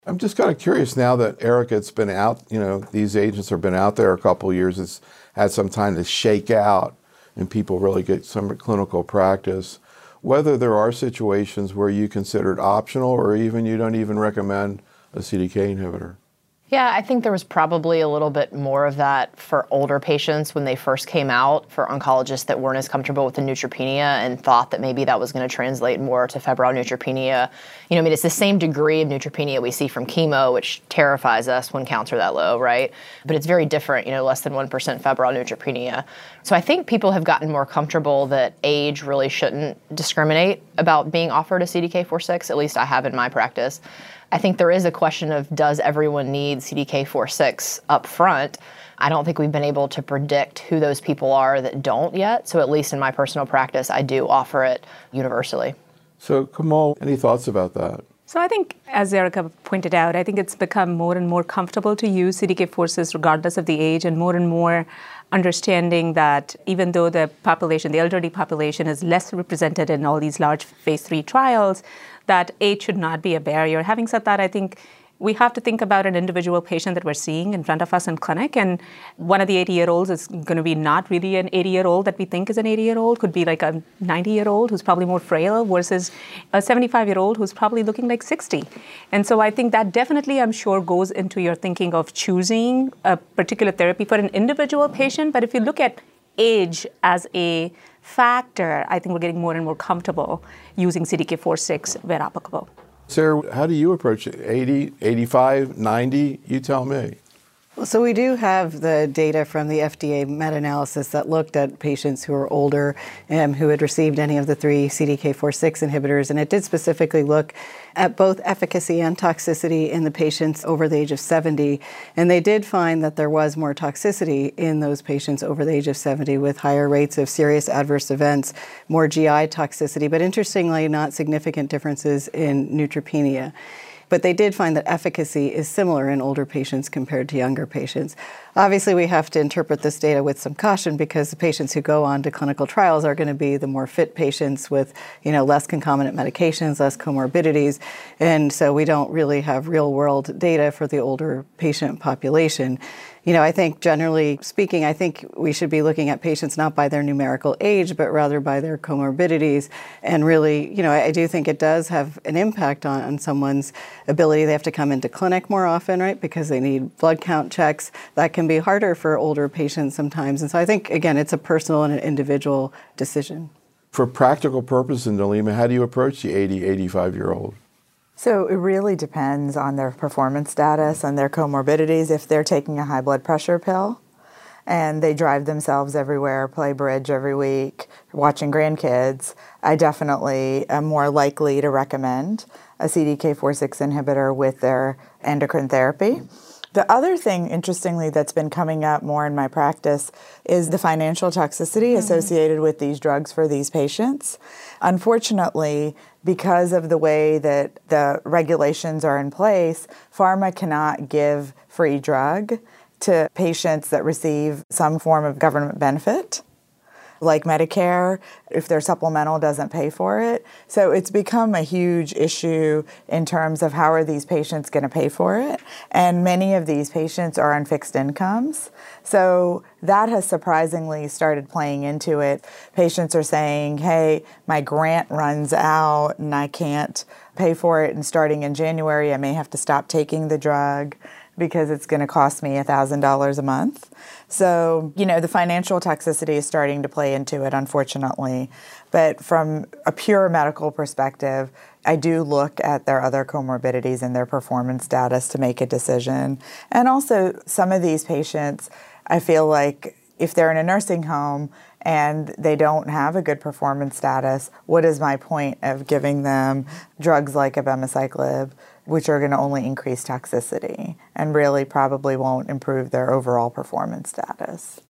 I'm just kind of curious now that Erica, it's been out, these agents have been out there a couple of years, it's had some time to shake out and people really get some clinical practice, whether there are situations where you consider it optional or even you don't even recommend a CDK inhibitor. Yeah, I think there was probably a little bit more of that for older patients when they first came out, for oncologists that weren't as comfortable with the neutropenia and thought that maybe that was going to translate more to febrile neutropenia. It's the same degree of neutropenia we see from chemo, which terrifies us when counts are that low, right? But it's very different, less than 1% febrile neutropenia. So I think people have gotten more comfortable that age really shouldn't discriminate about being offered a CDK4/6, at least I have in my practice. I think there is a question of, does everyone need CDK4/6 up front? I don't think we've been able to predict who those people are that don't yet. So at least in my personal practice, I do offer it universally. So Kamal, any thoughts about that? So I think, as Erica pointed out, I think it's become more and more comfortable to use CDK4/6 regardless of the age, and more understanding that even though the elderly population is less represented in all these large phase 3 trials, that age should not be a barrier. Having said that, I think we have to think about an individual patient that we're seeing in front of us in clinic, and one of the 80-year-olds is going to be not really an 80-year-old that we think is an 80-year-old, could be like a 90-year-old who's probably more frail versus a 75-year-old who's probably looking like 60. And so I think that definitely, I'm sure, goes into your thinking of choosing a particular therapy for an individual patient. But if you look at age as a factor, I think we're getting more and more comfortable using CDK4/6 where applicable. Sarah, how do you approach it? 80, 85, 90? You tell me. So we do have the data from the FDA meta-analysis that looked at patients who are older and who had received any of the 3 CDK4/6 inhibitors, and it did specifically look at both efficacy and toxicity in the patients over the age of 70, and they did find that there was more toxicity in those patients over the age of 70 with higher rates of serious adverse events, more GI toxicity, but interestingly not significant differences in neutropenia. But they did find that efficacy is similar in older patients compared to younger patients. Obviously, we have to interpret this data with some caution because the patients who go on to clinical trials are going to be the more fit patients with, less concomitant medications, less comorbidities. And so we don't really have real-world data for the older patient population. I think generally speaking, I think we should be looking at patients not by their numerical age, but rather by their comorbidities. And really, I do think it does have an impact on someone's ability. They have to come into clinic more often, right, because they need blood count checks. That can be harder for older patients sometimes. And so I think, again, it's a personal and an individual decision. For practical purposes, Nalima, how do you approach the 80, 85-year-old? So it really depends on their performance status and their comorbidities. If they're taking a high blood pressure pill and they drive themselves everywhere, play bridge every week, watching grandkids, I definitely am more likely to recommend a CDK4/6 inhibitor with their endocrine therapy. The other thing, interestingly, that's been coming up more in my practice is the financial toxicity associated with these drugs for these patients. Unfortunately, because of the way that the regulations are in place, pharma cannot give free drug to patients that receive some form of government benefit, like Medicare, if their supplemental doesn't pay for it. So it's become a huge issue in terms of how are these patients going to pay for it. And many of these patients are on fixed incomes. So that has surprisingly started playing into it. Patients are saying, hey, my grant runs out and I can't pay for it. And starting in January, I may have to stop taking the drug because it's going to cost me $1,000 a month. So, the financial toxicity is starting to play into it, unfortunately. But from a pure medical perspective, I do look at their other comorbidities and their performance status to make a decision. And also, some of these patients, I feel like if they're in a nursing home and they don't have a good performance status, what is my point of giving them drugs like abemaciclib, which are going to only increase toxicity and really probably won't improve their overall performance status?